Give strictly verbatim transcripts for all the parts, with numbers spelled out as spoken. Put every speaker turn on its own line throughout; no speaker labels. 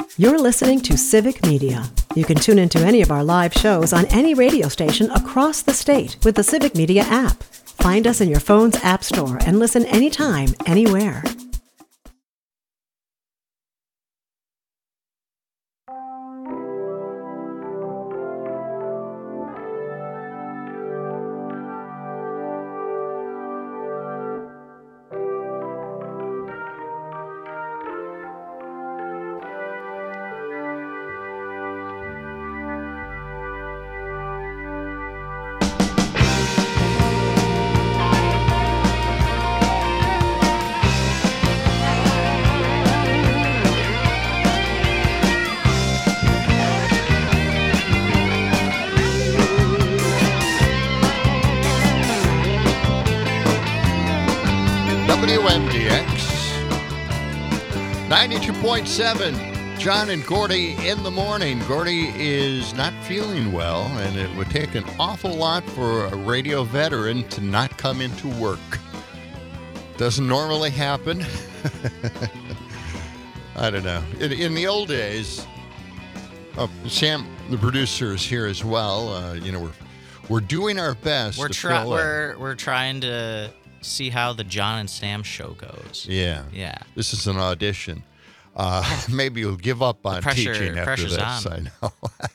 You're listening to Civic Media. You can tune into any of our live shows on any radio station across the state with the Civic Media app. Find us in your phone's app store and listen anytime, anywhere.
ninety-two point seven, John and Gordy in the morning. Gordy is not feeling well, and it would take an awful lot for a radio veteran to not come into work. Doesn't normally happen. I don't know. In, in the old days, oh, Sam, the producer, is here as well. Uh, you know, we're we're doing our best.
We're
to
try-
fill
we're we're trying to see how the John and Sam show goes.
Yeah.
Yeah.
This is an audition. Uh, maybe you'll give up on
pressure,
teaching after
pressure's
this.
on.
I know.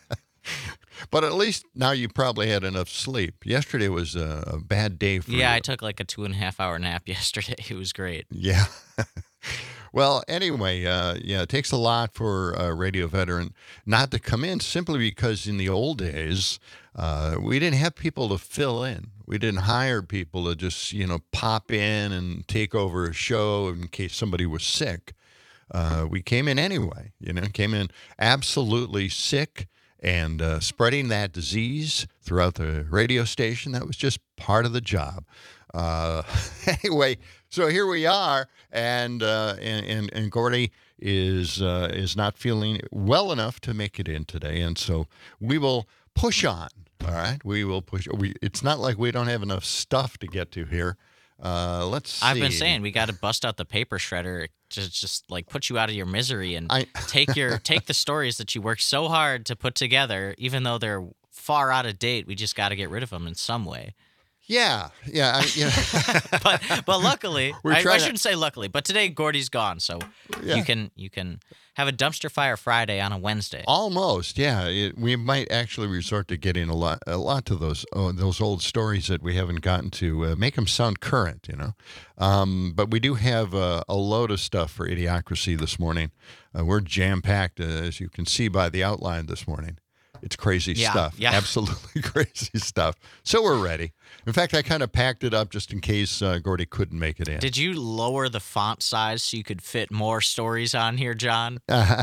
But at least now you probably had enough sleep. Yesterday was a, a bad day for you.
Yeah, I took like a two and a half hour nap yesterday. It was great.
Yeah. Well, anyway, uh, yeah, it takes a lot for a radio veteran not to come in simply because in the old days, uh, we didn't have people to fill in. We didn't hire people to just, you know, pop in and take over a show in case somebody was sick. Uh, we came in anyway, you know, came in absolutely sick and uh, spreading that disease throughout the radio station. That was just part of the job. Uh, anyway, so here we are, and uh, and, and and Gordy is uh, is not feeling well enough to make it in today, and so we will push on. All right, we will push. We it's not like we don't have enough stuff to get to here. Uh, let's see.
I've been saying we got to bust out the paper shredder to just like put you out of your misery and
I,
take your take the stories that you worked so hard to put together, even though they're far out of date. We just got to get rid of them in some way.
Yeah, yeah, I, you know.
but but luckily,
We're
I, I
trying to-
shouldn't say luckily, but today Gordy's gone, so
Yeah.
you can you can have a dumpster fire Friday on a Wednesday.
Almost, yeah. It, we might actually resort to getting a lot, a lot to those, oh, those old stories that we haven't gotten to, uh, make them sound current, you know. Um, but we do have uh, a load of stuff for Idiocracy this morning. Uh, we're jam packed, uh, as you can see by the outline this morning. It's crazy
Yeah,
stuff,
yeah.
absolutely crazy stuff. So we're ready. In fact, I kind of packed it up just in case uh, Gordy couldn't make it in.
Did you lower the font size so you could fit more stories on here, John?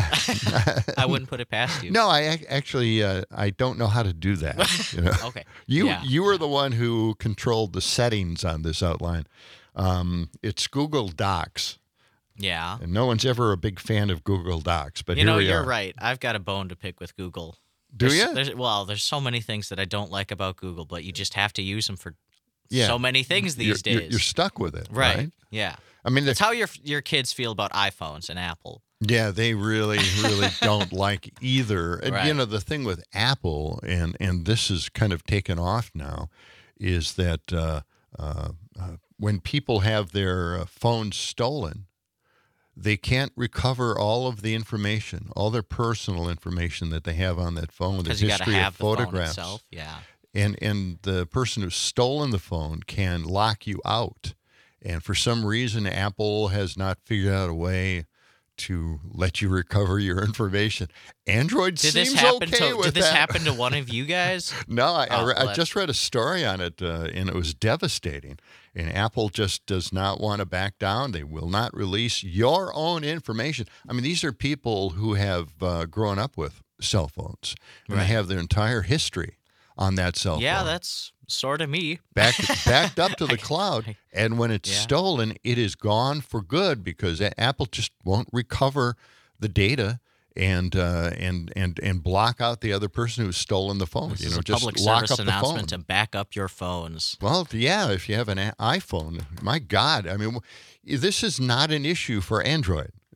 I wouldn't put it past you.
No, I ac- actually uh, I don't know how to do that. You know?
Okay.
You
Yeah.
you were the one who controlled the settings on this outline. Um, it's Google Docs,
Yeah.
and no one's ever a big fan of Google Docs. But
You
here
know,
we
you're
are.
right. I've got a bone to pick with Google.
Do
There's-
you?
There's, well, there's so many things that I don't like about Google, but you just have to use them for
Yeah.
so many things these
You're,
days.
you're, you're stuck with it, right?
right. Yeah.
I mean,
That's
the,
how your your kids feel about iPhones and Apple.
yeah, they really, really don't like either. And you
Right.
know, the thing with Apple, and and this is kind of taken off now, is that uh, uh, uh, when people have their uh, phones stolen, they can't recover all of the information, all their personal information that they have on that phone, the
Because you got to
history
have
of
the phone
photographs.
itself. Yeah.
And and the person who's stolen the phone can lock you out. And for some reason, Apple has not figured out a way to let you recover your information. Android
Did
seems
this happen
okay
to
with
Did this
that.
happen to one of you guys?
No, I, I,
Oh,
re- I
well,
just read a story on it, uh, and it was devastating. And Apple just does not want to back down. They will not release your own information. I mean, these are people who have uh, grown up with cell phones, and
Right.
they have their entire history on that cell
Yeah,
phone.
that's sort of me.
backed backed up to the cloud, and when it's
Yeah.
stolen, it is gone for good because A- Apple just won't recover the data and uh, and and and block out the other person who's stolen the phone.
This
you
is
know,
a
just
public
lock
service
up the phone.
announcement to back up your phones.
Well, yeah, if you have an a- iPhone, my God, I mean, w- this is not an issue for Android.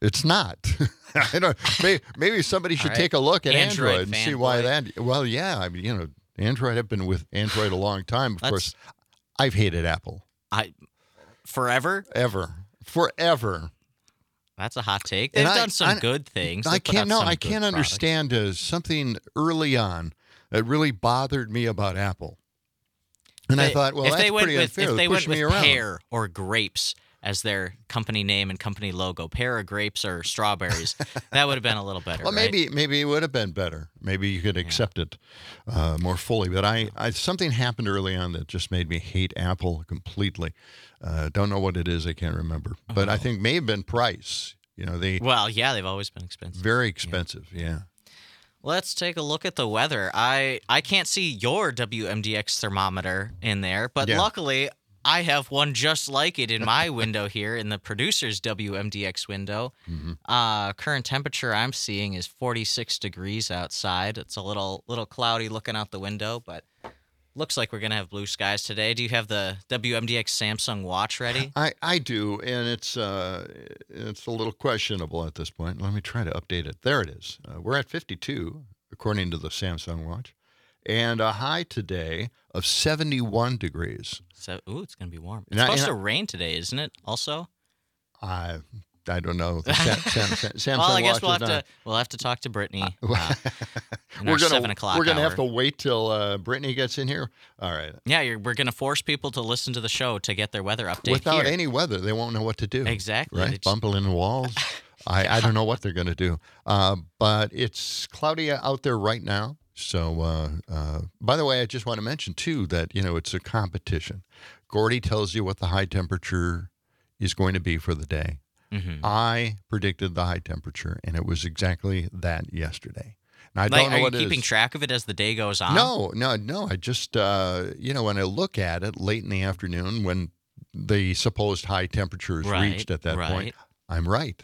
It's not. I don't. Maybe, maybe somebody should
right.
take a look at
Android
Android, and see why
fanboy.
that. Well, yeah. I mean, you know, Android. I've been with Android a long time. Of
Let's-
course, I've hated Apple
I forever.
ever, forever.
That's a hot take. They've
And I-
done some
I-
good things.
I
They've put
can't.
out
No,
some
I
good
can't
products.
understand uh, something early on that really bothered me about Apple. And I
They-
thought, well,
if
that's
they went
pretty
with,
unfair.
If
They're
they went
pushing
with
me around.
pear or grapes as their company name and company logo, pear or grapes or strawberries, that would have been a little better.
Well,
right?
maybe maybe it would have been better. Maybe you could accept it uh, more fully. But I, I something happened early on that just made me hate Apple completely. Uh, don't know what it is. I can't remember. But I think may have been price. You know, they
Well, yeah, they've always been expensive.
very expensive. Yeah.
Let's take a look at the weather. I I can't see your W M D X thermometer in there, but
Yeah.
luckily I have one just like it in my window here in the producer's W M D X window.
Mm-hmm.
Uh, current temperature I'm seeing is forty-six degrees outside. It's a little little cloudy looking out the window, but looks like we're gonna have blue skies today. Do you have the W M D X Samsung watch ready?
I, I do, and it's uh it's a little questionable at this point. Let me try to update it. There it is. Uh, we're at fifty-two, according to the Samsung watch, and a high today of seventy-one degrees.
So, ooh, it's gonna be warm. It's
And I-
supposed
and
to rain today, isn't it? Also.
I I don't know. The Sam, Sam, Sam, Samsung
Well, I guess
watch
we'll
is
have
not.
to we'll have to talk to Brittany uh, in
we're
our
gonna
seven o'clock
we're gonna
hour.
have to wait till uh, Brittany gets in here. All right.
Yeah, you're, we're gonna force people to listen to the show to get their weather update
Without
here.
any weather, they won't know what to do.
Exactly. They
Right?
just-
Bumping into walls. I, I don't know what they're going to do. Uh, but it's cloudy out there right now. So, uh, uh, by the way, I just want to mention, too, that, you know, it's a competition. Gordy tells you what the high temperature is going to be for the day.
Mhm.
I predicted the high temperature, and it was exactly that yesterday. And I
Like,
don't know
are you
what it
keeping
is.
track of it as the day goes on?
No, no, no. I just, uh, you know, when I look at it late in the afternoon when the supposed high temperature is
Right,
reached at that
right.
point, I'm right.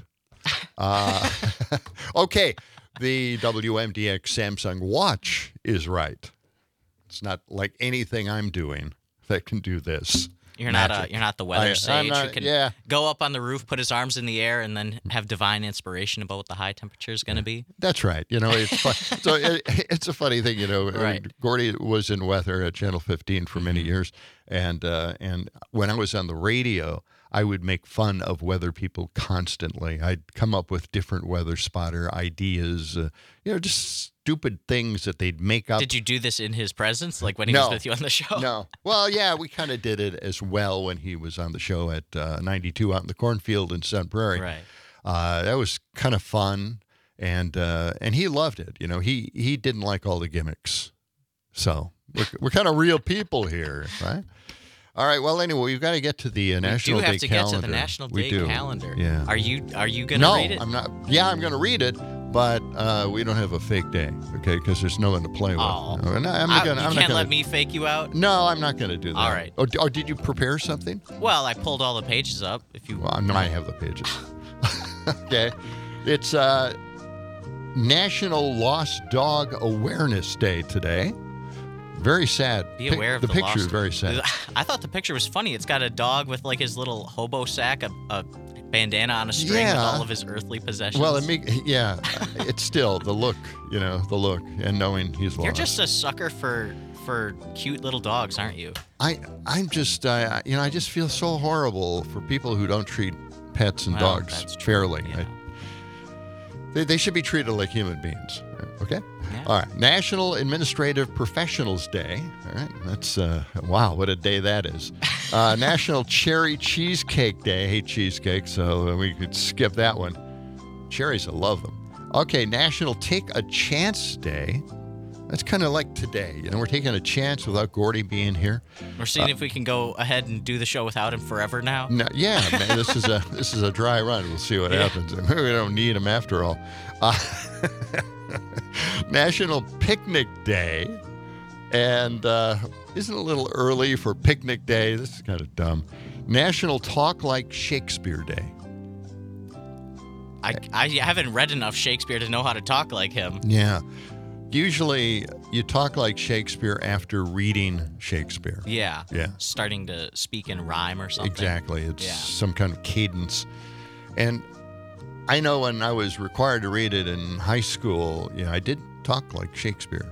Uh, okay, the W M D X Samsung watch is right. It's not like anything I'm doing that can do this.
You're not a,
Magic.
you're not the weather
I- I'm
sage
not-
who can
yeah.
go up on the roof, put his arms in the air, and then have divine inspiration about what the high temperature is going to be.
That's right. You know, it's fun. so it, it's a funny thing. You know,
Right.
Gordy was in weather at Channel fifteen for many years, and uh, and when I was on the radio, I would make fun of weather people constantly. I'd come up with different weather spotter ideas. Uh, you know, just stupid things that they'd make up.
Did you do this in his presence, like when he
No.
was with you on the show?
No. Well, yeah, we kind of did it as well when he was on the show at uh, ninety-two out in the cornfield in Sun Prairie.
Right.
Uh, that was kind of fun, and uh, and he loved it. You know, he he didn't like all the gimmicks. So we're, we're kind of real people here, right? All right. Well, anyway, we've got to get to the uh,
We
National
do have
Day
to
calendar.
get to the National
We
Day
do.
calendar.
Yeah.
Are you are you gonna
no,
read it?
I'm not. Yeah, I'm going to read it, but uh, we don't have a fake day, okay? Because there's no one to play with.
Oh.
No, no, I'm
I-
not gonna,
you
I'm
can't
not gonna,
let me fake you out.
No, I'm not going to do that.
All right.
Or, or did you prepare something?
Well, I pulled all the pages up. If you
Well, I know I have the pages. Okay. It's uh, National Lost Dog Awareness Day today. Very sad.
be
Pic-
aware of
the,
the,
picture
lost-
is very sad.
I thought the picture was funny. It's got a dog with like his little hobo sack, a, a bandana on a string with
Yeah.
all of his earthly possessions.
Well, it make, yeah, it's still the look, you know, the look, and knowing he's lost.
You're just a sucker for for cute little dogs, aren't you?
I, I'm just, uh, you know, I just feel so horrible for people who don't treat pets and
Well,
dogs
that's true,
fairly.
yeah.
I, they, they should be treated like human beings. Okay.
Yeah.
All right. National Administrative Professionals Day. All right. That's, uh, wow, what a day that is. Uh, National Cherry Cheesecake Day. I hate cheesecake, so we could skip that one. Cherries, I love them. Okay. National Take a Chance Day. That's kind of like today. You know, we're taking a chance without Gordy being here.
We're seeing if we can go ahead and do the show without him forever now.
No, yeah, man, this is a this is a dry run. We'll see what
Yeah.
happens. We don't need him after all. Uh, National Picnic Day, and uh, isn't it a little early for Picnic Day? This is kind of dumb. National Talk Like Shakespeare Day.
I, I haven't read enough Shakespeare to know how to talk like him.
Yeah, usually you talk like Shakespeare after reading Shakespeare.
Yeah.
Yeah.
Starting to speak in rhyme or something.
Exactly. It's
Yeah.
some kind of cadence. And I know when I was required to read it in high school, you know, I did talk like Shakespeare.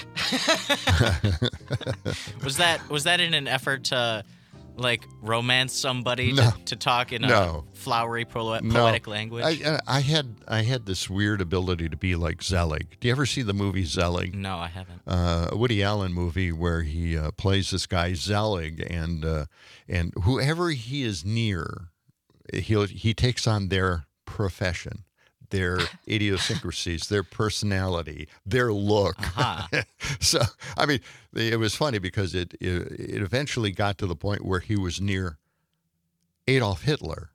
was that was that in an effort to like romance somebody
No.
to, to talk in a
No.
flowery po-
No.
poetic language?
I, I had I had this weird ability to be like Zelig. Do you ever see the movie Zelig?
no, I haven't.
Uh, a Woody Allen movie where he uh, plays this guy Zelig, and uh, and whoever he is near, he he takes on their profession, their idiosyncrasies, their personality, their look.
Uh-huh.
So, I mean, it was funny because it, it it eventually got to the point where he was near Adolf Hitler.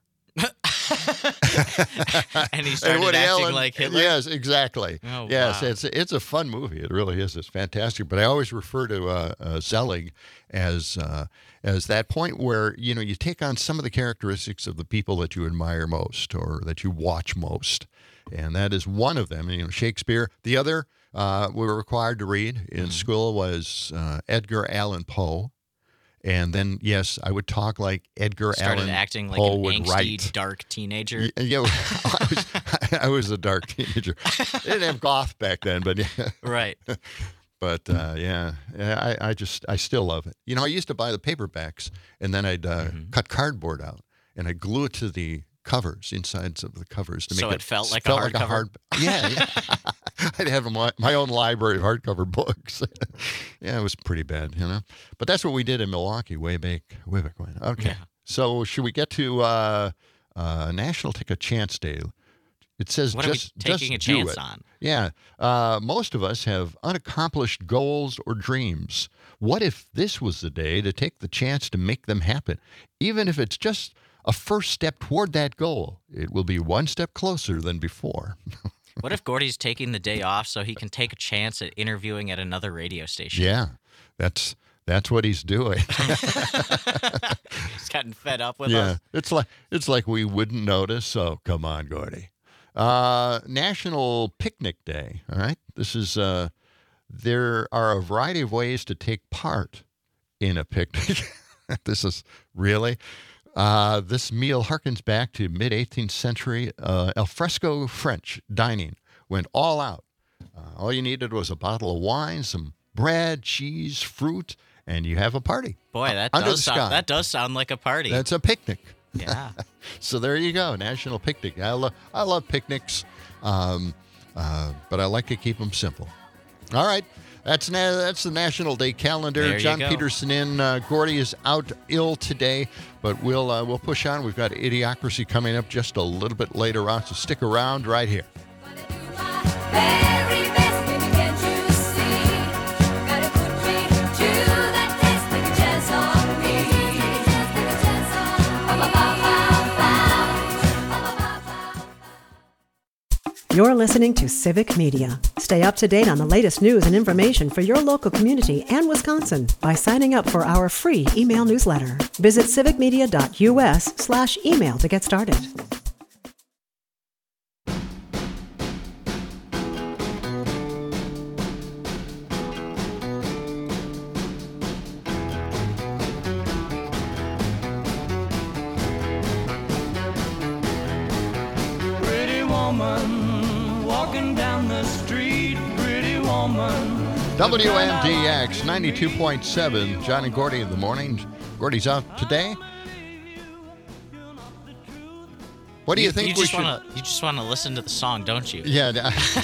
And he started
Woody
acting
Allen-
like Hitler?
Yes, exactly.
Oh,
yes,
wow.
it's it's a fun movie. It really is. It's fantastic. But I always refer to uh, uh, Zelig as uh, as that point where you know you take on some of the characteristics of the people that you admire most or that you watch most, and that is one of them. You know, Shakespeare. The other uh, we were required to read in
Mm-hmm.
school was uh, Edgar Allan Poe. And then, yes, I would talk like Edgar
Started
Allan
acting like
Poe
an
would
angsty,
write.
dark teenager.
Y- Yeah, I was, I was a dark teenager. They didn't have goth back then, but yeah,
Right.
but uh, yeah, yeah, I, I just I still love it. You know, I used to buy the paperbacks, and then I'd uh,
Mm-hmm.
cut cardboard out, and I'd glue it to the covers, insides of the covers, to make
So
it
it felt like a hardcover?
hard. Yeah, yeah. I'd have my, my own library of hardcover books. Yeah, it was pretty bad, you know. But that's what we did in Milwaukee way back, way back when. Okay,
Yeah.
so should we get to uh, uh, National Take a Chance Day? It says
What
just
are we taking
just
a
do
chance
it.
on?
Yeah, uh, most of us have unaccomplished goals or dreams. What if this was the day to take the chance to make them happen? Even if it's just a first step toward that goal, it will be one step closer than before.
What if Gordy's taking the day off so he can take a chance at interviewing at another radio station?
Yeah, that's that's what he's doing.
He's gotten fed up with
Yeah,
us.
it's like it's like we wouldn't notice. So come on, Gordy. Uh, National Picnic Day. All right, this is. Uh, there are a variety of ways to take part in a picnic. This is really. Uh, this meal harkens back to mid-eighteenth century uh, alfresco French dining. Went all out. Uh, all you needed was a bottle of wine, some bread, cheese, fruit, and you have a party.
Boy, that
Under
does
the
sound
sky.
that does sound like a party.
That's a picnic.
yeah.
So there you go, National Picnic. I love I love picnics, um, uh, but I like to keep them simple. All right, that's na- that's the National Day calendar.
There you
John
go.
Peterson in. Uh, Gordy is out ill today, but we'll uh, we'll push on. We've got Idiocracy coming up just a little bit later on, so stick around right here.
Very best, baby, can't you see? Gotta put me to the test, take a chance on me. Take a chance on me.
You're listening to Civic Media. Stay up to date on the latest news and information for your local community and Wisconsin by signing up for our free email newsletter. Visit civicmedia.us slash email to get started.
Pretty woman walking down the street, pretty woman.
W M D X ninety-two point seven. John and Gordy in the morning. Gordy's out today. What do you, think
you
we
just
should?
wanna you just wanna listen to the song, don't you?
Yeah,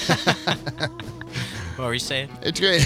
What were you saying?
it's great.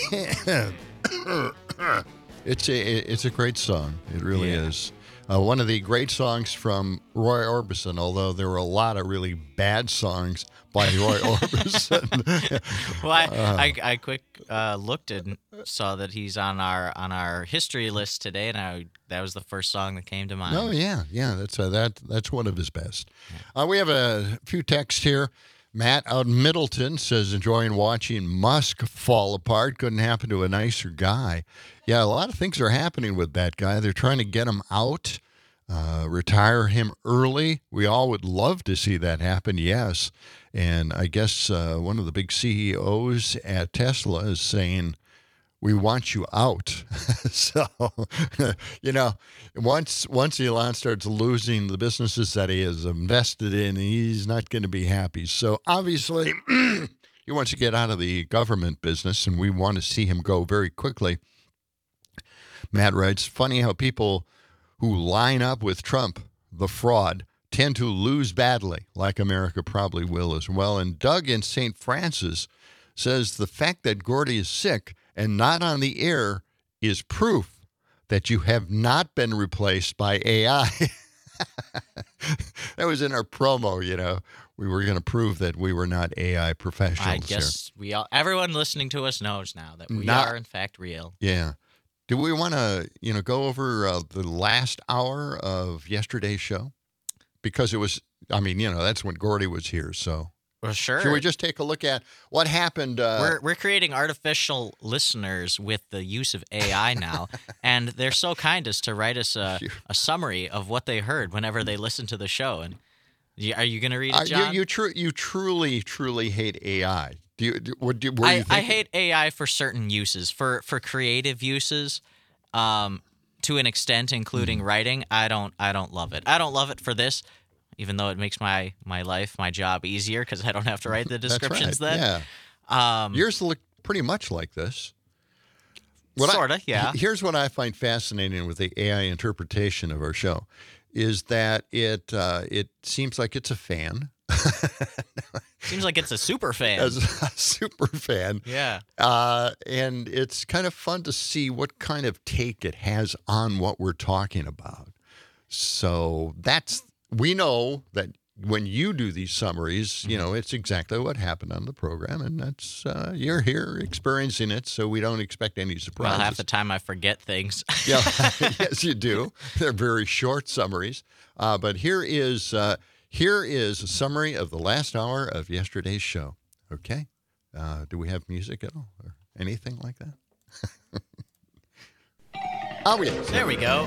It's a it's a great song. It really
Yeah.
is. Uh, one of the great songs from Roy Orbison, although there were a lot of really bad songs by Roy Orbison.
Well, I,
Uh.
I, I quick uh, looked and saw that he's on our on our history list today, and I, that was the first song that came to mind.
Oh yeah, yeah. That's uh, that. That's one of his best. Uh, we have a few texts here. Matt out in Middleton says enjoying watching Musk fall apart. Couldn't happen to a nicer guy. Yeah, a lot of things are happening with that guy. They're trying to get him out, uh, retire him early. We all would love to see that happen. Yes, and I guess uh, one of the big C E Os at Tesla is saying, we want you out. So, you know, once once Elon starts losing the businesses that he has invested in, he's not going to be happy. So obviously, he wants to get out of the government business, and we want to see him go very quickly. Matt writes, funny how people who line up with Trump, the fraud, tend to lose badly, like America probably will as well. And Doug in Saint Francis says the fact that Gordy is sick and not on the air is proof that you have not been replaced by A I. That was in our promo, you know. We were going to prove that we were not A I professionals
I guess we all, everyone listening to us knows now that we
Not-
are in fact real.
here. Yeah. Do we want to, you know, go over uh, the last hour of yesterday's show? Because it was, I mean, you know, that's when Gordy was here, so.
Well, sure.
Should we just take a look at what happened? Uh,
we're we're creating artificial listeners with the use of A I now, and they're so kind as to write us a, a summary of what they heard whenever they listen to the show. And you, are you going to read
uh,
it, John?
you you, tru- you truly, truly hate A I. Do you? Do, what do, were you
I, I
thinking?
hate A I for certain uses, for for creative uses, um, to an extent, including
Mm-hmm.
writing. I don't I don't love it. I don't love it for this, even though it makes my my life, my job easier because I don't have to write the
That's
descriptions
right.
then.
Yeah.
Um,
Yours look pretty much like this. What I-
Sorta, yeah.
Here's what I find fascinating with the A I interpretation of our show, is that it uh, it seems like it's a fan,
Seems like it's a super fan.
as a super fan,
yeah.
uh, and it's kind of fun to see what kind of take it has on what we're talking about. So that's we know that when you do these summaries, you know it's exactly what happened on the program, and that's uh, you're here experiencing it, so we don't expect any
Well,
surprises.
half the time I forget things.
Yeah, yes, you do. They're very short summaries. Uh, but here is uh, here is a summary of the last hour of yesterday's show. Okay, uh, do we have music at all or anything like that? Oh yes,
There we go.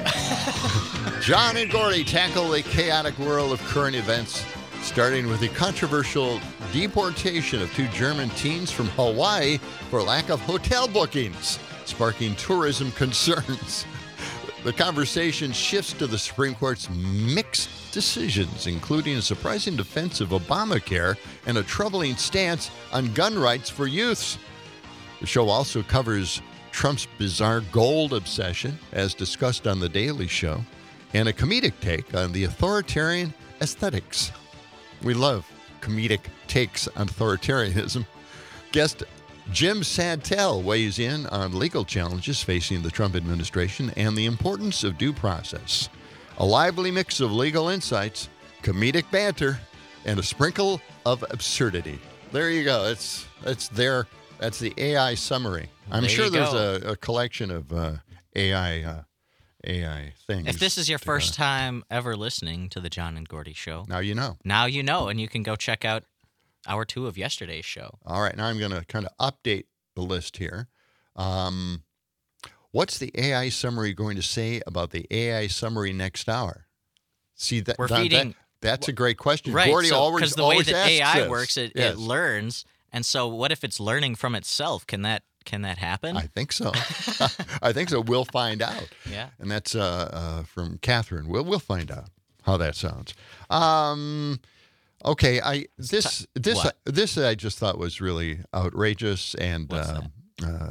John and Gordy tackle the chaotic world of current events, starting with the controversial deportation of two German teens from Hawaii for lack of hotel bookings, sparking tourism concerns. The conversation shifts to the Supreme Court's mixed decisions, including a surprising defense of Obamacare and a troubling stance on gun rights for youths. The show also covers Trump's bizarre gold obsession, as discussed on The Daily Show, and a comedic take on the authoritarian aesthetics. We love comedic takes on authoritarianism. Guest Jim Santel weighs in on legal challenges facing the Trump administration and the importance of due process. A lively mix of legal insights, comedic banter, and a sprinkle of absurdity. There you go. It's it's there. That's the A I summary. I'm
There
sure
you
there's
go.
a, a collection of uh, A I uh, A I things.
If this is your
to,
first
uh,
time ever listening to the John and Gordy show,
now you know.
now you know, and you can go check out hour two of yesterday's show.
All right, now I'm going to kind of update the list here. Um, what's the A I summary going to say about the A I summary next hour? See that
We're
that-
feeding-
that- that's a great question.
Right,
Gordy
so
always
because the way
always
that A
asks
I
this.
works, it,
Yes.
it learns, and so what if it's learning from itself? Can that can that happen?
I think so. I think so. We'll find out.
Yeah.
And that's uh, uh, from Catherine. We'll we'll find out how that sounds. Um, okay. I this this
what?
this I just thought was really outrageous, and
What's
um, uh,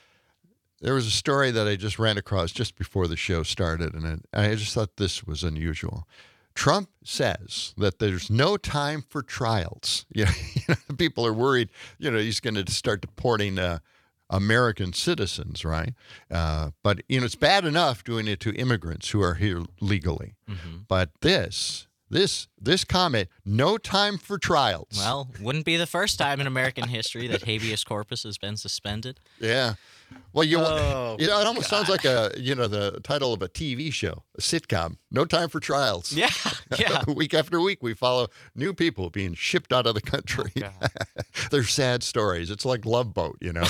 there was a story that I just ran across just before the show started, and it, I just thought this was unusual. Trump says that there's no time for trials. You know, you know, people are worried. You know, he's going to start deporting uh, American citizens, right? Uh, but you know, it's bad enough doing it to immigrants who are here legally.
Mm-hmm.
But this, this, this comment, no time for trials.
Well, wouldn't be the first time in American history that habeas corpus has been suspended.
yeah. Well, you,
Oh,
you know, it almost sounds like a, you know, the title of a T V show, a sitcom. No time for trials.
Yeah, yeah.
Week after week, we follow new people being shipped out of the country.
Oh, God.
They're sad stories. It's like Love Boat, you know.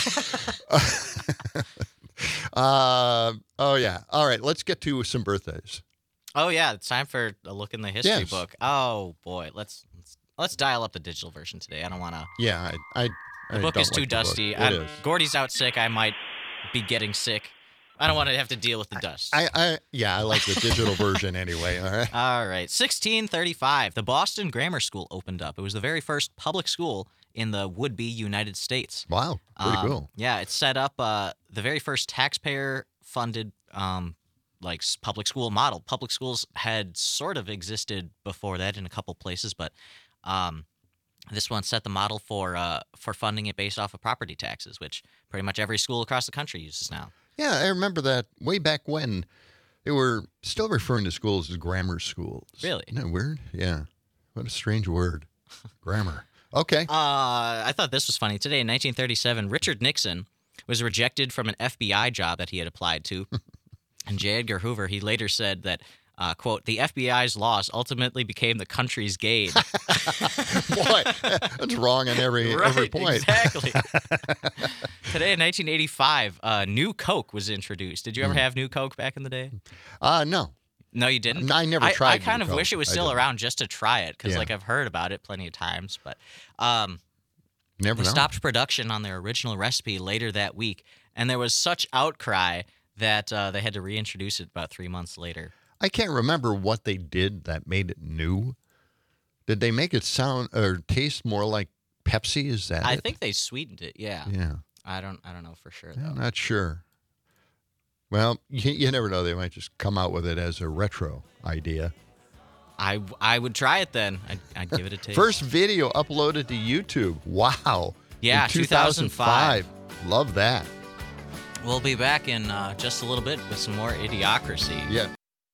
uh, oh yeah. All right. Let's get to some birthdays.
Oh yeah, it's time for a look in the history
Yes.
book. Oh boy, let's let's, let's dial up the digital version today. I don't want to.
Yeah, I, I,
The
I
book
don't
is too
like the book.
dusty.
It
I'm-
is.
Gordy's out sick. I might be getting sick. I don't want to have to deal with the dust.
I, I yeah, I like the digital version anyway. All right.
All right. sixteen thirty-five, the Boston Grammar School opened up. It was the very first public school in the would-be United States.
Wow, pretty
Um,
cool.
Yeah, it set up uh, the very first taxpayer-funded um, like s- public school model. Public schools had sort of existed before that in a couple places, but um, this one set the model for uh, for funding it based off of property taxes, which pretty much every school across the country uses now.
Yeah, I remember that way back when they were still referring to schools as grammar schools.
Really?
Isn't that weird? Yeah. What a strange word. Grammar. Okay.
Uh, I thought this was funny. Today in nineteen thirty-seven, Richard Nixon was rejected from an F B I job that he had applied to. And J. Edgar Hoover, he later said that, uh, quote, the F B I's loss ultimately became the country's gain.
Boy, that's wrong on every every
Right,
point.
exactly. Today in nineteen eighty-five, uh, New Coke was introduced. Did you ever have New Coke back in the day?
Uh, no.
No, you didn't?
I never
I,
tried
I kind
New
of
Coke.
wish it was
I
still
didn't.
around just to try it because,
Yeah.
like, I've heard about it plenty of times. But um,
Never
they
know.
stopped production on their original recipe later that week, and there was such outcry that uh, they had to reintroduce it about three months later.
I can't remember what they did that made it new. Did they make it sound or taste more like Pepsi? Is that
I
it?
think they sweetened it. Yeah.
Yeah.
I don't. I don't know for sure though.
I'm not sure. Well, you, you never know. They might just come out with it as a retro idea.
I I would try it then. I'd, I'd give it a taste.
First video uploaded to YouTube. Wow.
Yeah,
In two thousand five. Love that.
We'll be back in uh, just a little bit with some more Idiocracy.
Yeah.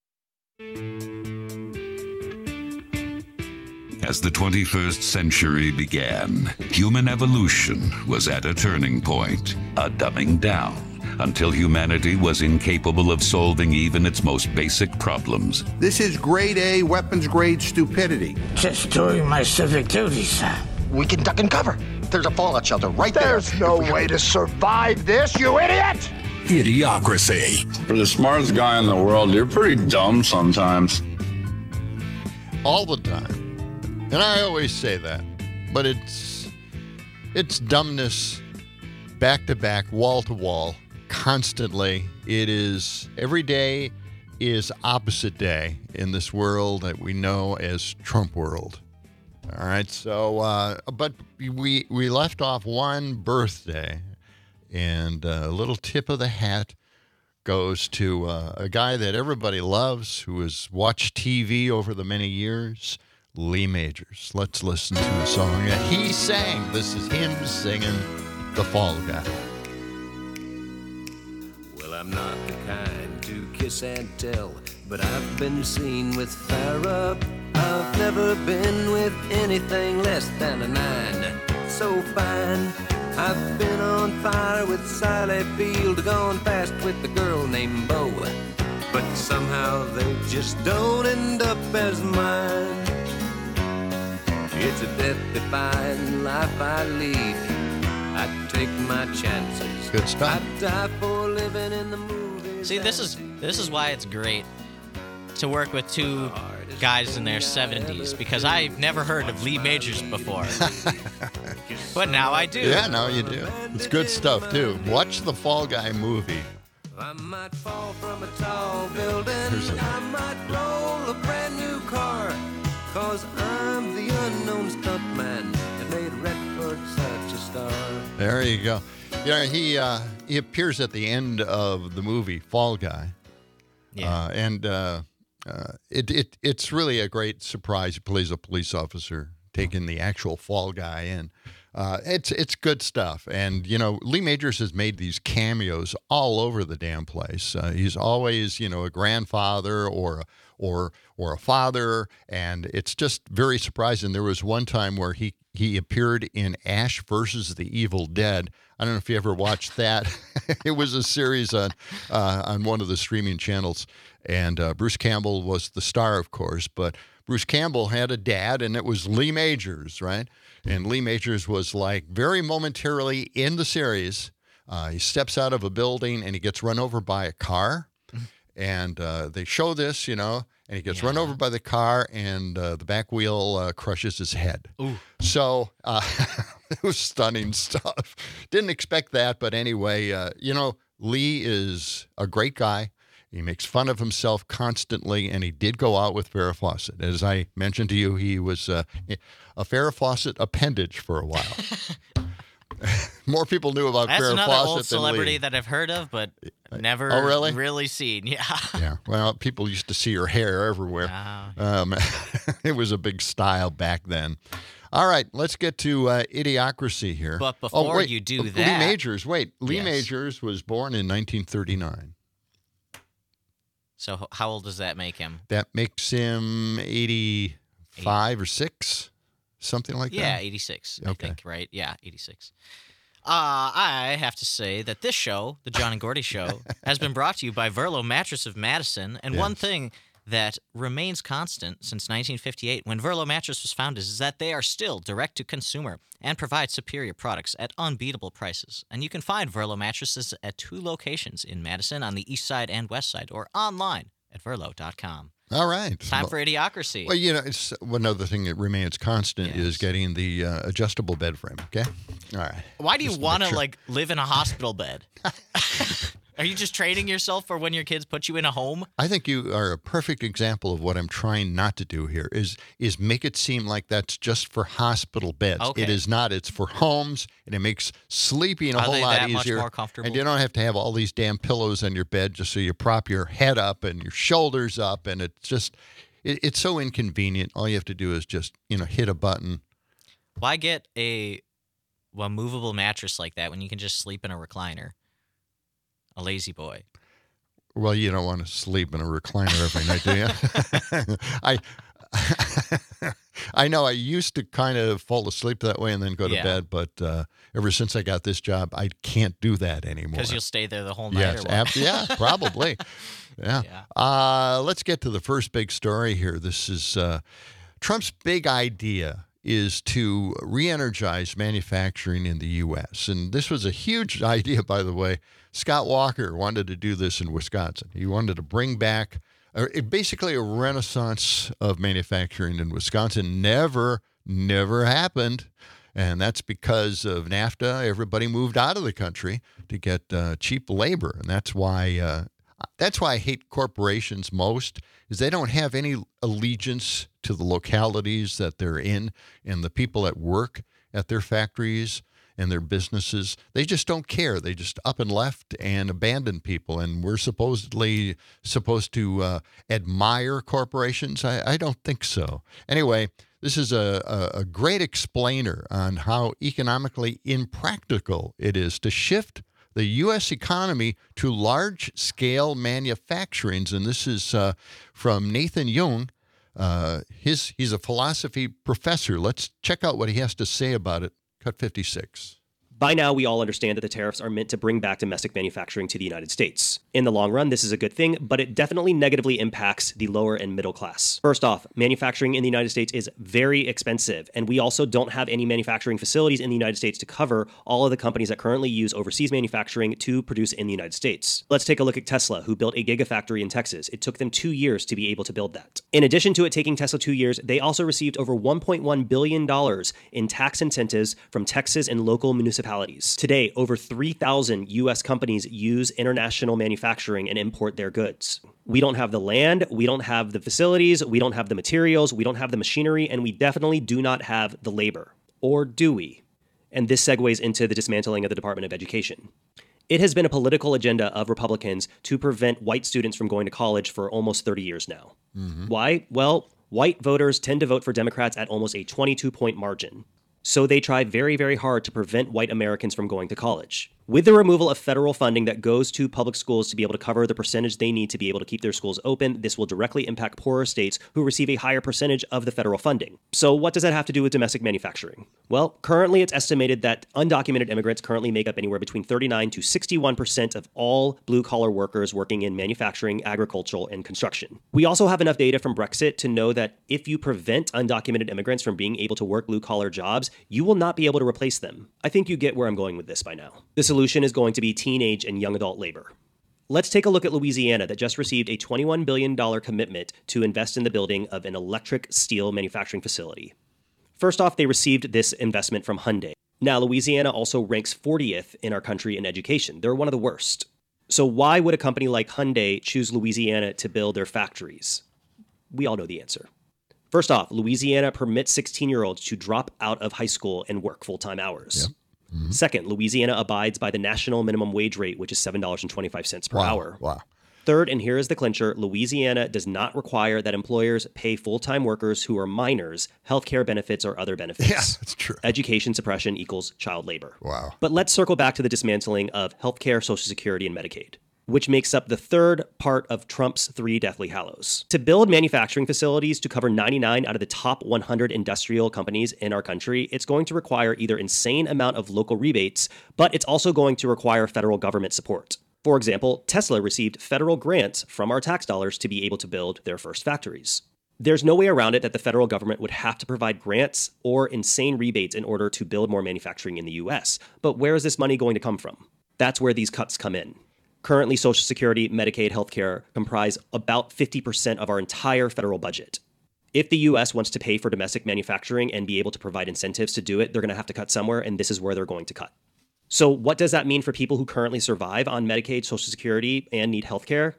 As the twenty-first century began, human evolution was at a turning point, a dumbing down, until humanity was incapable of solving even its most basic problems.
This is grade A weapons grade stupidity.
Just doing my civic duty, sir.
We can duck and cover. There's a fallout shelter right there.
There's no
If we-
way to survive this, you idiot!
Idiocracy.
For the smartest guy in the world, you're pretty dumb sometimes.
All the time. And I always say that. But it's it's dumbness back to back, wall to wall, constantly. It is every day is opposite day in this world that we know as Trump world. All right, so uh, but we we left off one birthday, and uh, a little tip of the hat goes to uh, a guy that everybody loves, who has watched T V over the many years, Lee Majors. Let's listen to a song that he sang. This is him singing "The Fall Guy."
Well, I'm not the kind to kiss and tell, but I've been seen with Farrah. I've never been with anything less than a nine. So fine, I've been on fire with Sally Field, gone fast with the girl named Bo. But somehow they just don't end up as mine. It's a death-defying life I lead. I take my chances.
Good stuff.
I die for living in the movies.
See, this is this is why it's great to work with two guys in their seventies, because I've never heard of Lee Majors before. But now I do.
Yeah, now you do. It's good stuff too. Watch the Fall Guy movie.
I might fall from a tall building.
Here's a-
I might roll a brand new car. Cause I'm the unknown stuntman that made Redford such a star.
There you go. Yeah, he uh, he appears at the end of the movie Fall Guy.
Yeah.
Uh, and uh, uh, it, it it's really a great surprise. He plays a police officer taking the actual Fall Guy in. Uh, it's it's good stuff. And, you know, Lee Majors has made these cameos all over the damn place. Uh, he's always, you know, a grandfather or a, or or a father, and it's just very surprising. There was one time where he, he appeared in Ash versus the Evil Dead. I don't know if you ever watched that. It was a series on uh, on one of the streaming channels, and uh, Bruce Campbell was the star, of course, but Bruce Campbell had a dad, and it was Lee Majors, right? And Lee Majors was like very momentarily in the series. Uh, he steps out of a building, and he gets run over by a car. And uh, they show this, you know, and he gets
Yeah.
run over by the car, and uh, the back wheel uh, crushes his head.
Ooh.
So uh, it was stunning stuff. Didn't expect that, but anyway, uh, you know, Lee is a great guy. He makes fun of himself constantly, and he did go out with Farrah Fawcett. As I mentioned to you, he was uh, a Farrah Fawcett appendage for a while. More people knew about
That's
Farrah
another
Fawcett
old
than
celebrity
Lee.
that I've heard of, but never
Oh, really?
really seen. Yeah.
Yeah. Well, people used to see her hair everywhere.
Oh.
Um, it was a big style back then. All right, let's get to uh, Idiocracy here.
But
oh,
before
wait,
you do
Lee
that-
Majors. Wait, Lee
Yes.
Majors was born in nineteen thirty-nine.
So h- how old does that make him?
That makes him eighty-five or six, something like
Yeah,
that.
eighty-six, I
Okay.
think, right? Yeah, eighty-six. Uh, I have to say that this show, the John and Gordy Show, has been brought to you by Verlo Mattress of Madison. And one
Yes.
thing that remains constant since nineteen fifty-eight, when Verlo Mattress was founded, is that they are still direct to consumer and provide superior products at unbeatable prices. And you can find Verlo mattresses at two locations in Madison on the east side and west side, or online at verlo dot com.
All right.
Time for Idiocracy.
Well, you know, it's one other thing that remains constant is getting the uh, adjustable bed frame. Okay. All right.
Why do you
Just make
want to
sure.
like live in a hospital bed? Are you just training yourself for when your kids put you in a home?
I think you are a perfect example of what I'm trying not to do here is is make it seem like that's just for hospital beds.
Okay.
It is not. It's for homes, and it makes sleeping a
Are
whole
they
lot
that much
easier.
more comfortable?
And you don't have to have all these damn pillows on your bed just so you prop your head up and your shoulders up, and it's just it, it's so inconvenient. All you have to do is just you know hit a button.
Why get a, a movable mattress like that when you can just sleep in a recliner? A lazy boy.
Well, you don't want to sleep in a recliner every night, do you? I I know I used to kind of fall asleep that way and then go to
Yeah.
bed, but uh, ever since I got this job, I can't do that anymore.
Because you'll stay there the whole night
Yes,
or what?
ab- yeah, probably. Yeah. Uh, let's get to the first big story here. This is uh, Trump's big idea is to re-energize manufacturing in the U S. And this was a huge idea, by the way. Scott Walker wanted to do this in Wisconsin. He wanted to bring back uh, it- basically a renaissance of manufacturing in Wisconsin. Never, never happened. And that's because of NAFTA. Everybody moved out of the country to get uh, cheap labor. And that's why uh, that's why I hate corporations most, is they don't have any allegiance to the localities that they're in and the people that work at their factories and their businesses. They just don't care. They just up and left and abandon people. And we're supposedly supposed to uh, admire corporations. I, I don't think so. Anyway, this is a, a, a great explainer on how economically impractical it is to shift the U S economy to large-scale manufacturing. And this is uh, from Nathan Young. Uh, his He's a philosophy professor. Let's check out what he has to say about it. Cut fifty-six.
By now, we all understand that the tariffs are meant to bring back domestic manufacturing to the United States. In the long run, this is a good thing, but it definitely negatively impacts the lower and middle class. First off, manufacturing in the United States is very expensive, and we also don't have any manufacturing facilities in the United States to cover all of the companies that currently use overseas manufacturing to produce in the United States. Let's take a look at Tesla, who built a gigafactory in Texas. It took them two years to be able to build that. In addition to it taking Tesla two years, they also received over one point one billion dollars in tax incentives from Texas and local municipalities. Today, over three thousand U S companies use international manufacturing and import their goods. We don't have the land, we don't have the facilities, we don't have the materials, we don't have the machinery, and we definitely do not have the labor. Or do we? And this segues into the dismantling of the Department of Education. It has been a political agenda of Republicans to prevent white students from going to college for almost thirty years now.
Mm-hmm.
Why? Well, white voters tend to vote for Democrats at almost a twenty-two point margin. So they try very, very hard to prevent white Americans from going to college. With the removal of federal funding that goes to public schools to be able to cover the percentage they need to be able to keep their schools open, this will directly impact poorer states who receive a higher percentage of the federal funding. So what does that have to do with domestic manufacturing? Well, currently it's estimated that undocumented immigrants currently make up anywhere between thirty-nine to sixty-one percent of all blue-collar workers working in manufacturing, agricultural, and construction. We also have enough data from Brexit to know that if you prevent undocumented immigrants from being able to work blue-collar jobs, you will not be able to replace them. I think you get where I'm going with this by now. The solution is going to be teenage and young adult labor. Let's take a look at Louisiana that just received a twenty-one billion dollars commitment to invest in the building of an electric steel manufacturing facility. First off, they received this investment from Hyundai. Now, Louisiana also ranks fortieth in our country in education. They're one of the worst. So why would a company like Hyundai choose Louisiana to build their factories? We all know the answer. First off, Louisiana permits sixteen-year-olds to drop out of high school and work full-time hours.
Yep. Mm-hmm.
Second, Louisiana abides by the national minimum wage rate, which is seven dollars and twenty-five cents per
wow.
hour.
Wow.
Third, and here is the clincher, Louisiana does not require that employers pay full-time workers who are minors healthcare benefits or other benefits.
Yeah, that's true.
Education suppression equals child labor.
Wow.
But let's circle back to the dismantling of healthcare, Social Security, and Medicaid, which makes up the third part of Trump's three deathly hallows. To build manufacturing facilities to cover ninety-nine out of the top one hundred industrial companies in our country, it's going to require either insane amount of local rebates, but it's also going to require federal government support. For example, Tesla received federal grants from our tax dollars to be able to build their first factories. There's no way around it that the federal government would have to provide grants or insane rebates in order to build more manufacturing in the U S. But where is this money going to come from? That's where these cuts come in. Currently, Social Security, Medicaid, healthcare comprise about fifty percent of our entire federal budget. If the U S wants to pay for domestic manufacturing and be able to provide incentives to do it, they're going to have to cut somewhere, and this is where they're going to cut. So what does that mean for people who currently survive on Medicaid, Social Security, and need healthcare?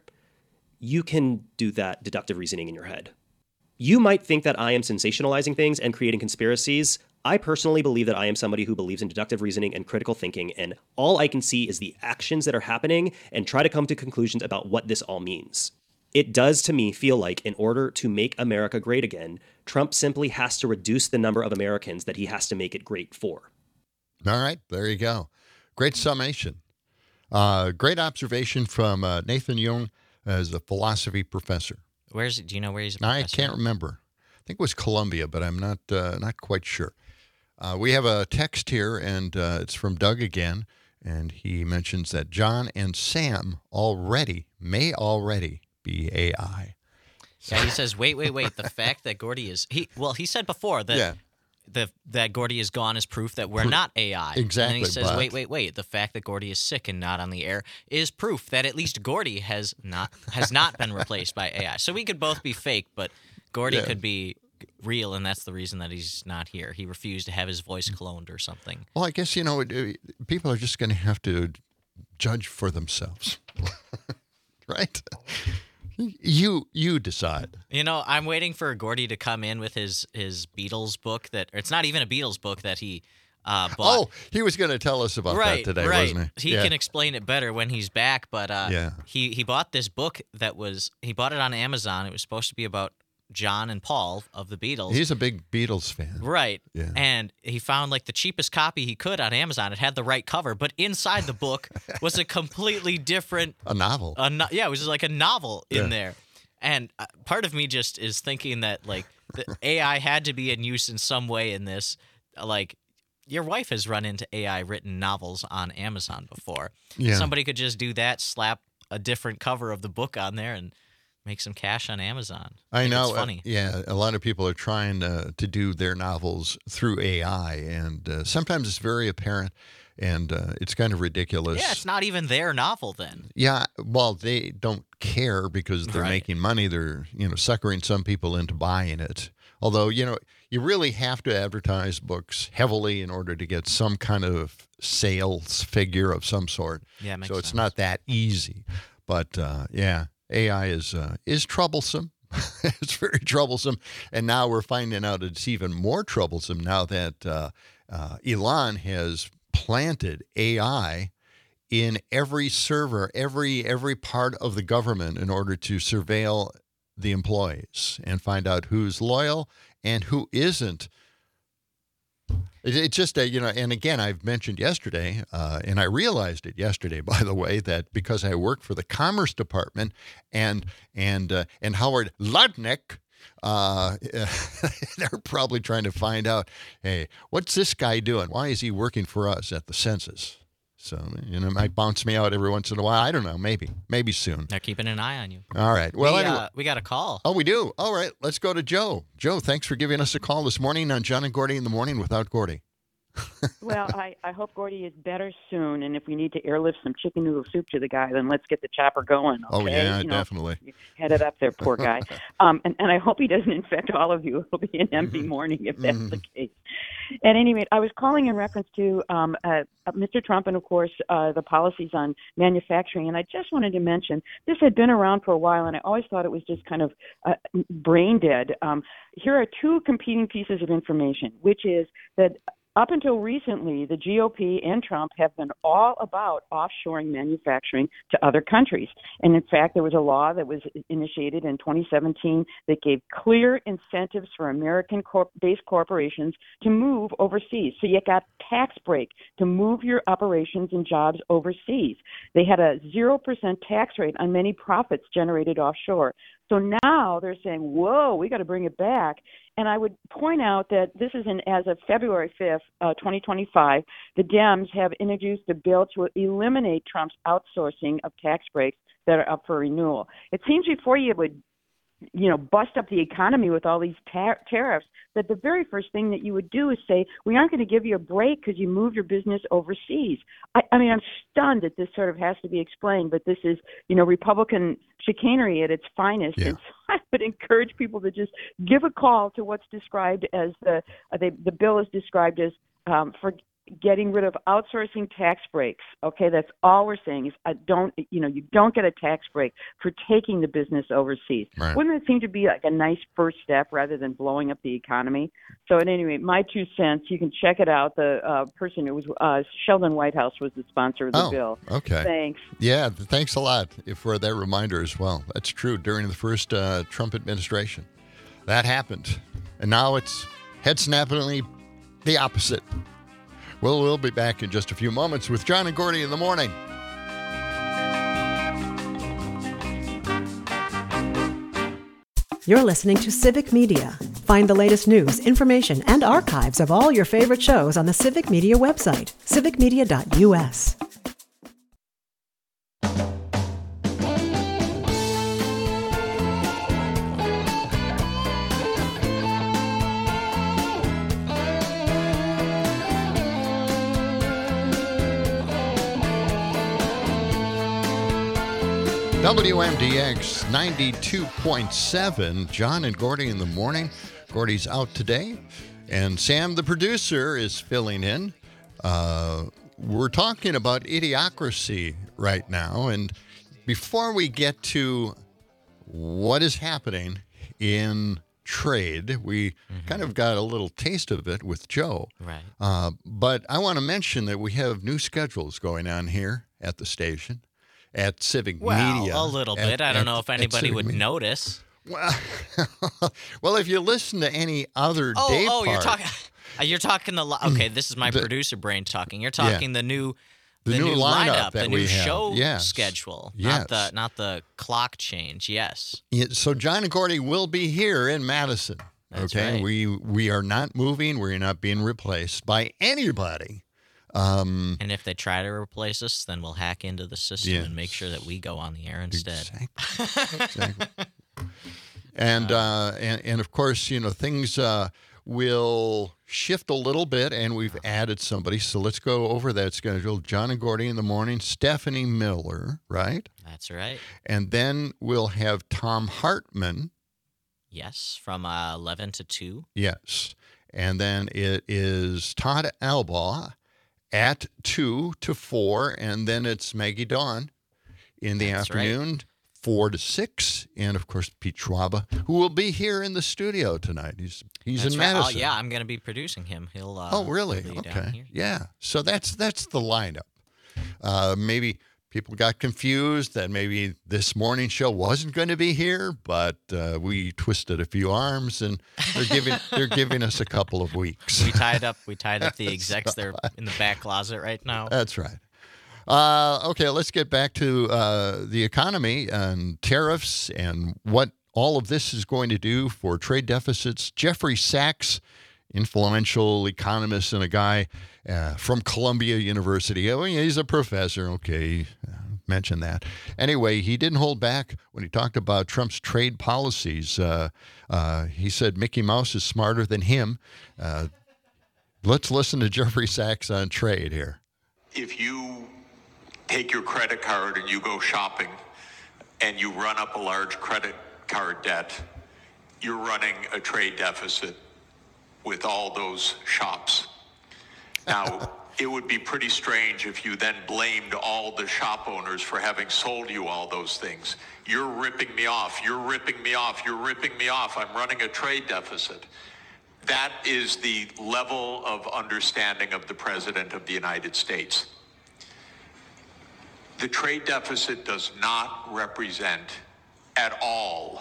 You can do that deductive reasoning in your head. You might think that I am sensationalizing things and creating conspiracies. I personally believe that I am somebody who believes in deductive reasoning and critical thinking, and all I can see is the actions that are happening and try to come to conclusions about what this all means. It does to me feel like in order to make America great again, Trump simply has to reduce the number of Americans that he has to make it great for.
All right, there you go. Great summation. Uh, great observation from uh, Nathan Young as a philosophy professor.
Where's do you know where he's a
I
professor?
can't remember. I think it was Columbia, but I'm not uh, not quite sure. Uh, we have a text here, and uh, it's from Doug again, and he mentions that John and Sam already may already be A I.
Yeah, he says, wait, wait, wait. The fact that Gordy is he well, he said before that.
Yeah.
The, that Gordy is gone is proof that we're not A I.
Exactly.
And he says,
but...
wait, wait, wait. The fact that Gordy is sick and not on the air is proof that at least Gordy has not has not been replaced by A I. So we could both be fake, but Gordy
Yeah.
could be real, and that's the reason that he's not here. He refused to have his voice cloned or something.
Well, I guess, you know, it, it, people are just going to have to judge for themselves. Right? You you decide.
You know, I'm waiting for Gordy to come in with his his Beatles book that or it's not even a Beatles book that he uh, bought.
Oh, he was going to tell us about
right,
that today,
right.
wasn't he?
He
yeah.
can explain it better when he's back, but uh,
Yeah.
he he bought this book that was he bought it on Amazon. It was supposed to be about John and Paul of the Beatles.
He's a big Beatles fan.
Right.
Yeah.
And he found like the cheapest copy he could on Amazon. It had the right cover, but inside the book was a completely different
A novel.
a no- yeah, it was like a novel in
Yeah.
there. And uh, part of me just is thinking that like the A I had to be in use in some way in this. Like your wife has run into A I written novels on Amazon before.
Yeah.
Somebody could just do that, slap a different cover of the book on there, and make some cash on Amazon.
I
think
know.
It's funny.
Uh, yeah, a lot of people are trying uh, to do their novels through A I, and uh, sometimes it's very apparent, and uh, it's kind of ridiculous.
Yeah, it's not even their novel then.
Yeah, well, they don't care because they're
Right.
making money. They're, you know, suckering some people into buying it. Although, you know, you really have to advertise books heavily in order to get some kind of sales figure of some sort.
Yeah, it makes
so it's
sense.
not that easy. But uh, yeah, A I is uh, is troublesome. It's very troublesome, and now we're finding out it's even more troublesome now that uh, uh, Elon has planted A I in every server, every every part of the government in order to surveil the employees and find out who's loyal and who isn't. It, it's just a, you know, and again, I've mentioned yesterday, uh, and I realized it yesterday, by the way, that because I work for the Commerce Department and and uh, and Howard Lutnick, uh, they're probably trying to find out, hey, what's this guy doing? Why is he working for us at the census? So, you know, it might bounce me out every once in a while. I don't know. Maybe. Maybe soon.
They're keeping an eye on you.
All right. Well,
we,
anyway.
uh, we got a call.
Oh, we do? All right. Let's go to Joe. Joe, thanks for giving us a call this morning on John and Gordy in the Morning without Gordy.
Well, I, I hope Gordy is better soon, and if we need to airlift some chicken noodle soup to the guy, then let's get the chopper going. Okay?
Oh, yeah,
you know,
definitely.
Head it up there, poor guy. um, and, and I hope he doesn't infect all of you. It'll be an empty morning if that's
Mm-hmm.
the case. At any rate, I was calling in reference to um, uh, Mister Trump and, of course, uh, the policies on manufacturing. And I just wanted to mention this had been around for a while, and I always thought it was just kind of uh, brain dead. Um, here are two competing pieces of information, which is that up until recently, the G O P and Trump have been all about offshoring manufacturing to other countries. And in fact, there was a law that was initiated in twenty seventeen that gave clear incentives for American corp- based corporations to move overseas. So you got tax break to move your operations and jobs overseas. They had a zero percent tax rate on many profits generated offshore. So now they're saying, whoa, we got to bring it back. And I would point out that this is in, as of February fifth, uh, twenty twenty-five, the Dems have introduced a bill to eliminate Trump's outsourcing of tax breaks that are up for renewal. It seems before you would, you know, bust up the economy with all these tar- tariffs, that the very first thing that you would do is say, we aren't going to give you a break because you move your business overseas. I, I mean, I'm stunned that this sort of has to be explained, but this is, you know, Republican chicanery at its finest.
Yeah.
And so I would encourage people to just give a call to what's described as the, uh, they, the bill is described as um, for getting rid of outsourcing tax breaks. Okay, that's all we're saying is I don't, you know, you don't get a tax break for taking the business overseas.
Right.
Wouldn't it seem to be like a nice first step rather than blowing up the economy? So at any rate, my two cents, you can check it out. The uh, person, it was uh, Sheldon Whitehouse was the sponsor of the
Oh,
bill.
okay.
Thanks.
Yeah, th- thanks a lot for that reminder as well. That's true. During the first uh, Trump administration, that happened. And now it's head snappingly the opposite. Well, we'll be back in just a few moments with John and Gordy in the morning.
You're listening to Civic Media. Find the latest news, information, and archives of all your favorite shows on the Civic Media website, civic media dot u s.
W M D X ninety-two point seven, John and Gordy in the morning. Gordy's out today, and Sam, the producer, is filling in. Uh, we're talking about idiocracy right now, and before we get to what is happening in trade, we mm-hmm. kind of got a little taste of it with Joe.
Right.
Uh, but I want to mention that we have new schedules going on here at the station. At Civic
well,
Media.
a little
at,
bit. I don't
at,
know if anybody would
Media.
notice.
Well, well, if you listen to any other
Oh,
day
oh,
part,
you're talking. You're talking the. Li- okay, this is my
the,
producer brain talking. You're talking
yeah.
the new.
The,
the
new,
new
lineup,
lineup
that
the
we
new
have.
show
yes.
schedule,
yes.
not the not the clock change. Yes.
Yeah, so John and Gordy will be here in Madison.
That's
okay,
right.
we we are not moving. We're not being replaced by anybody. Um,
and if they try to replace us, then we'll hack into the system
yes.
and make sure that we go on the air instead.
Exactly. exactly. And, uh, and and of course, you know, things uh, will shift a little bit, and we've added somebody. So let's go over that schedule. John and Gordy in the morning, Stephanie Miller, right?
That's right.
And then we'll have Tom Hartman.
Yes, from uh, eleven to two.
Yes. And then it is Todd Albaugh at two to four, and then it's Maggie Dawn in the
That's
afternoon.
Right.
Four to six, and of course Pete Schwaba, who will be here in the studio tonight. He's he's
That's
in
right.
Madison.
Oh, yeah, I'm going to be producing him. He'll. Uh,
oh, really?
he'll be down
Okay.
here.
Yeah. So that's that's the lineup. Uh, maybe people got confused that maybe this morning show wasn't going to be here, but uh, we twisted a few arms, and they're giving they're giving us a couple of weeks.
We tied up we tied up the execs. They're in the back closet right now.
That's right. Uh, okay, let's get back to uh, the economy and tariffs and what all of this is going to do for trade deficits. Jeffrey Sachs, influential economist and a guy uh, from Columbia University. Oh, yeah, he's a professor. Okay, uh, mention that. Anyway, he didn't hold back when he talked about Trump's trade policies. Uh, uh, he said Mickey Mouse is smarter than him. Uh, Let's listen to Jeffrey Sachs on trade here.
If you take your credit card and you go shopping and you run up a large credit card debt, you're running a trade deficit with all those shops. Now, it would be pretty strange if you then blamed all the shop owners for having sold you all those things. You're ripping me off. You're ripping me off. You're ripping me off. I'm running a trade deficit. That is the level of understanding of the President of the United States. The trade deficit does not represent at all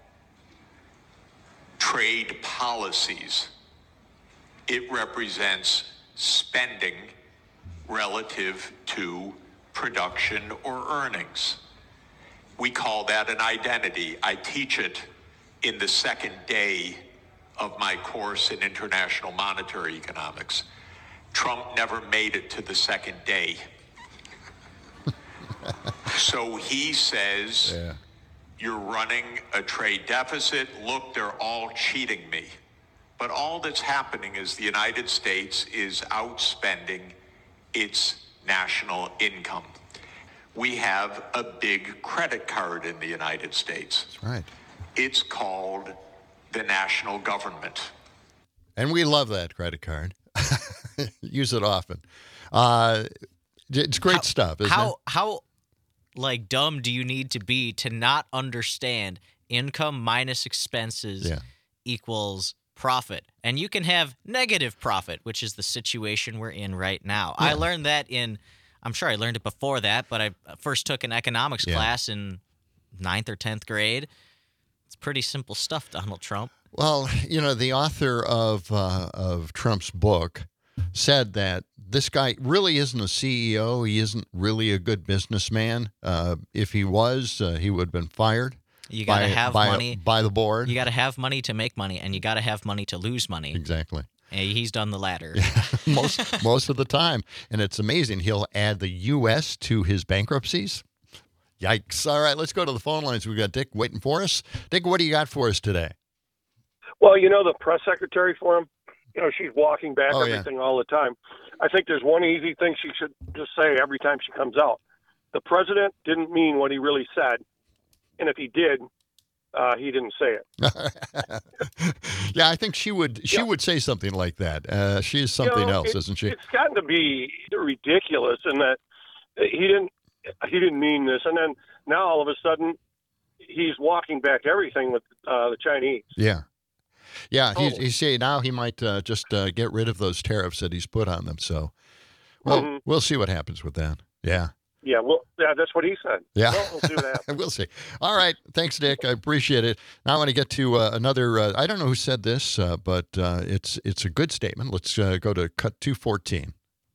trade policies. It represents spending relative to production or earnings. We call that an identity. I teach it in the second day of my course in international monetary economics. Trump never made it to the second day. So he says, yeah. You're running a trade deficit. Look, they're all cheating me. But all that's happening is the United States is outspending its national income. We have a big credit card in the United States.
That's right.
It's called the national government.
And we love that credit card. Use it often. Uh, it's great
how,
stuff, isn't
how,
it?
How, like, dumb do you need to be to not understand income minus expenses
yeah.
equals profit? And you can have negative profit, which is the situation we're in right now.
Yeah.
I learned that in, I'm sure I learned it before that, but I first took an economics
yeah.
class in ninth or tenth grade. It's pretty simple stuff, Donald Trump.
Well, you know, the author of uh, of Trump's book said that this guy really isn't a C E O. He isn't really a good businessman. Uh, if he was, uh, he would have been fired.
You got to
by,
have
by,
money.
By the board.
You got to have money to make money, and you got to have money to lose money.
Exactly.
And he's done the latter.
most most of the time. And it's amazing. He'll add the U S to his bankruptcies. Yikes. All right, let's go to the phone lines. We've got Dick waiting for us. Dick, what do you got for us today?
Well, you know, the press secretary for him, you know, she's walking back
oh,
everything
yeah.
all the time. I think there's one easy thing she should just say every time she comes out. The president didn't mean what he really said. And if he did, uh, he didn't say it.
yeah, I think she would she yeah. would say something like that. Uh, she is something
you know,
else,
it,
isn't she?
It's gotten to be ridiculous in that he didn't he didn't mean this. And then now all of a sudden he's walking back everything with uh, the Chinese.
Yeah. Yeah,
oh.
he's, he's saying now he might uh, just uh, get rid of those tariffs that he's put on them. So, well, mm-hmm. we'll see what happens with that. Yeah.
Yeah, well, yeah, that's what he said.
Yeah.
Well, we'll see what happens.
We'll see. All right. Thanks, Dick. I appreciate it. Now I want to get to uh, another, uh, I don't know who said this, uh, but uh, it's it's a good statement. Let's uh, go to cut two fourteen.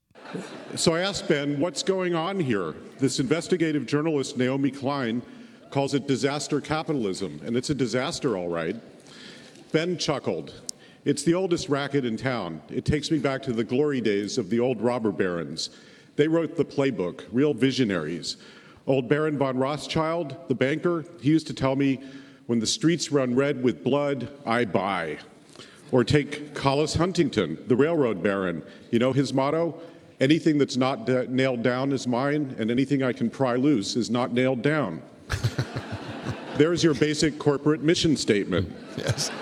So I asked Ben, what's going on here? This investigative journalist, Naomi Klein, calls it disaster capitalism, and it's a disaster, all right. Ben chuckled. It's the oldest racket in town. It takes me back to the glory days of the old robber barons. They wrote the playbook, real visionaries. Old Baron von Rothschild, the banker, he used to tell me, when the streets run red with blood, I buy. Or take Collis Huntington, the railroad baron. You know his motto? Anything that's not d- nailed down is mine, and anything I can pry loose is not nailed down. There's your basic corporate mission statement.
Yes.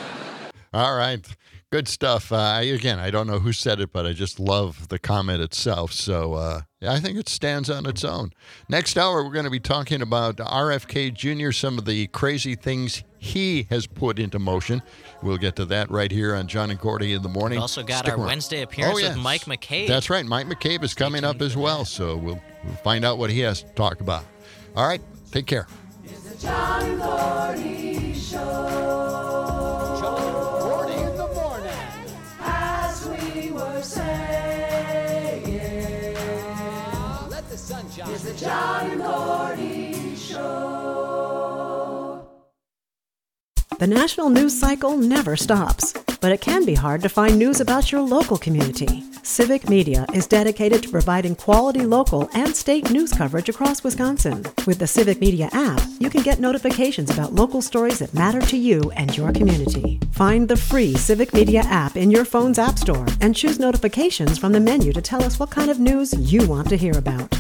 All right. Good stuff. Uh, again, I don't know who said it, but I just love the comment itself. So uh, I think it stands on its own. Next hour, we're going to be talking about R F K Junior, some of the crazy things he has put into motion. We'll get to that right here on John and Cordy in the morning.
We also got
Stick
our
around.
Wednesday appearance
oh, yes.
with Mike McCabe.
That's right. Mike McCabe is coming up as well, so we'll, we'll find out what he has to talk about. All right. Take care.
It's the John and Cordy Show.
John and Cordy in the morning.
As we were saying,
let the sun shine.
It's the John and Cordy Show.
The national news cycle never stops, but it can be hard to find news about your local community. Civic Media is dedicated to providing quality local and state news coverage across Wisconsin. With the Civic Media app, you can get notifications about local stories that matter to you and your community. Find the free Civic Media app in your phone's app store and choose notifications from the menu to tell us what kind of news you want to hear about.